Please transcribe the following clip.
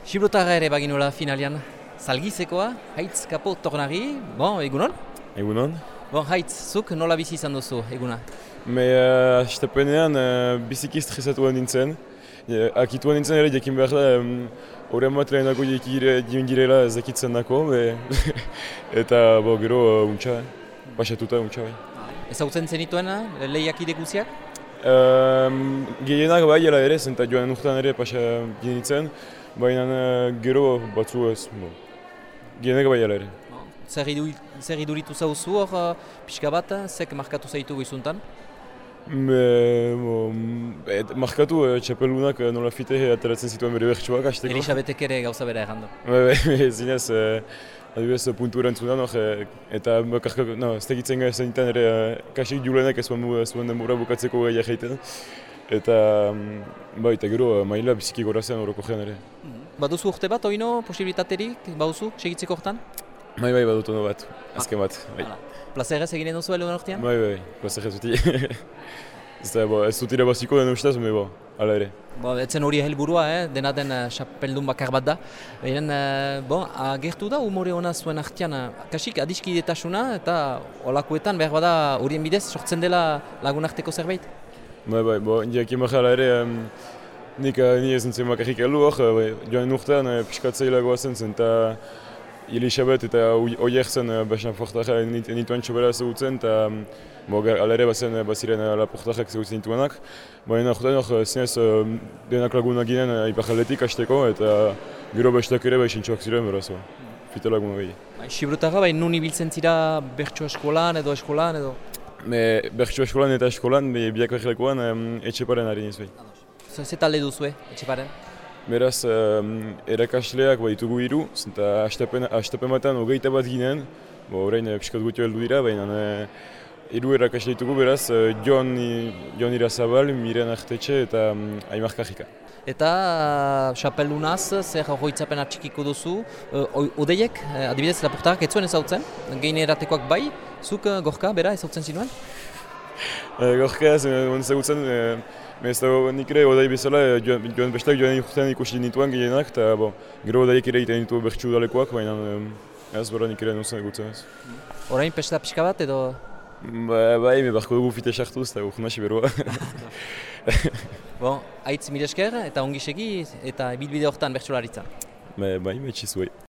Gibraltarra ere baginola finalian. Zalgizekoa, Haitz kapo tornari, egunon? Egunon. Haitz, zuk nola bizi izan duzu eguna? Astepenean biziki stresatua nintzen. Akitua nintzen ere jakin behar da, horren bat lehenako joan girela ezakitzen dako, eta gero untxa, pasatuta untxa bai. Ezagutzen zenituen lehiakide guziak? Gehienak bai ela ere, zenta joan urtean ere pasa nintzen, baina gero batzu ez, gehienak bai ela ere. Zer iduritu zauzu hor pixka bat, zek markatu zaitu goizuntan? Markatu txapelunak nola fite ateratzen zituen bere bertsuak hasteko. Elisabetek ere gauza bera errandu. Zinez, adibidez puntu erantzunan, eta ez tegitzen zeniten ere kasik julenek ez zuen denbora bukatzeko gaia jaiten. Eta gero maila biziki gorazen horoko jean ere. Baduzu urte bat, oino, posibilitaterik, bauzu, segitzeko hortan? Bai, badut ono bat, azken bat. Plazerrez eginen duzu heluen ortean? Bai, plazerrez duti. Ez dut ere baziko den ustez, hala ere. Etzen hori helburua, dena den xapeldun bakar bat da. Agertu da umore hona zuen artean, kasik adiskidetasuna eta olakoetan behar bada horien bidez sortzen dela lagun arteko zerbait? Bai, indiak imarra ere, ni ez nintzen bakarrik heldu hor, joan urtean piskatzeilagoa zen eta Elisabet eta Oier zen basan portaja nituen txobera zegutzen, eta alere baziren laportajak zegutzen nituenak. Baina hor zinez denak lagunak ginen iparjaletik hasteko, eta gero bestak ere sintxoak ziren beraz, fite lagunak gehi. Gibraltarra nun ibiltzen zira bertso eskolan edo? Bertso eskolan eta eskolan, biak berlekoan Etxeparen ari niz behi. Zer talde duzue, Etxeparen? Beraz, erakasleak ditugu hiru, eta astepen batean 21 bat ginen, orain piskat gutio heldu dira, baina hiru erakasle ditugu, beraz, Jon Irazabal, Miren Artetxe eta Aimar Kajika. Eta xapelunaz, zer hoitzapen atxikiko duzu, odeiek, adibidez, laportarak ez zuen ezautzen, gehin eratekoak bai, zuk Gorka, bera, ezautzen zinuen? Gorka ez ezagutzen, nik ere odei bezala, bestak joan urtean ikusi nituen gehienak, eta gero odeiek ere egiten ditu bertsu udalekoak, baina ez bera nik ere nuzen egutzen ez. Orain pesta pixka bat edo? Bai, barko dugu fite sartuz eta urnasi beroa. Haitz mire esker eta ongi segi eta bilbide horretan bertsolaritzan. Bai, metxizuei.